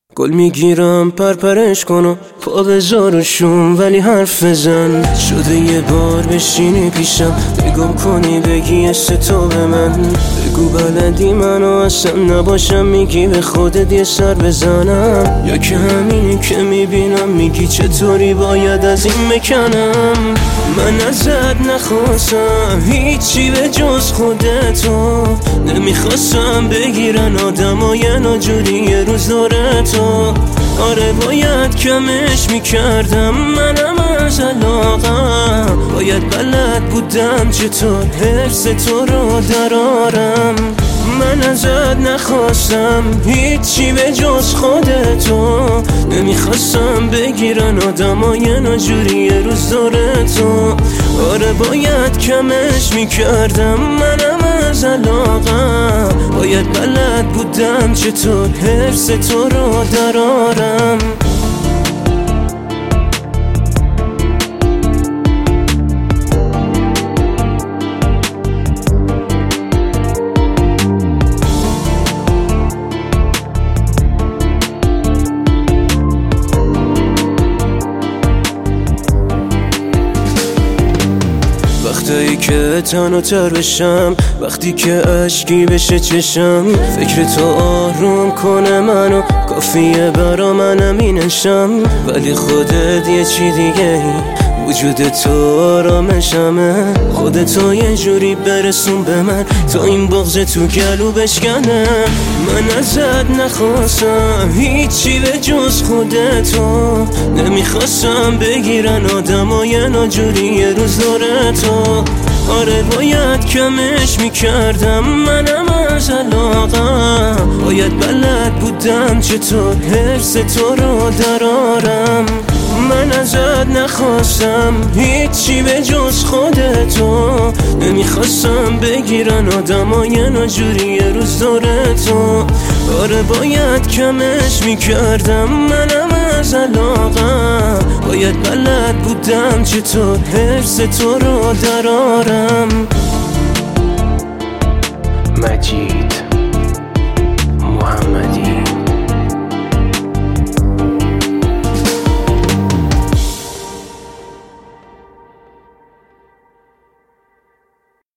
گل میگیرم پرپرش کنم پا بذارشون ولی حرف بزن. شده یه بار بشینی پیشم نگام کنی بگی استو به من. بگو بلدی منو اصلا نباشم میگی به خودت یه سر بزنم. یا که همینی که میبینم میگی چطوری باید از این بکنم. من ازت نخواستم هیچی به جز خودتو. نمیخواستم بگیرن آدمای ناجوری یه روز داره تو. آره باید کمش میکردم منم از علاقم. باید بلد بودم چطور حرص تو رو درارم. من ازت نخواستم هیچی به جز خودتو. نمیخواستم بگیرن آدمای ناجوری یه روز داره تو. آره باید کمش میکردم منم از علاقم. باید بلد بودم چطور حرص تو رو درارم. وقتی که تنها تر بشم، وقتی که عشقی بشه چشم، فکر تو آروم کنه منو، کافیه برا من امینشم. ولی خودت یه چی دیگه ای، وجود تو آرامشمه. خودتو یه جوری برسون به من تا این بغض تو گلو بشکنه. من ازت نخواستم هیچی به جز خودتو. نمیخواستم بگیرن آدمای ناجوری یه روز داره تو. آره باید کمش میکردم منم از علاقم. باید بلد بودم چطور حرص تو رو درارم. من ازت نخواستم هیچی به جز خودتو. نمیخواستم بگیرن آدمای ناجوری یه روز داره تو. آره باید کمش میکردم منم از علاقم. باید بلد بودم چطور حرص تو رو درارم. مجید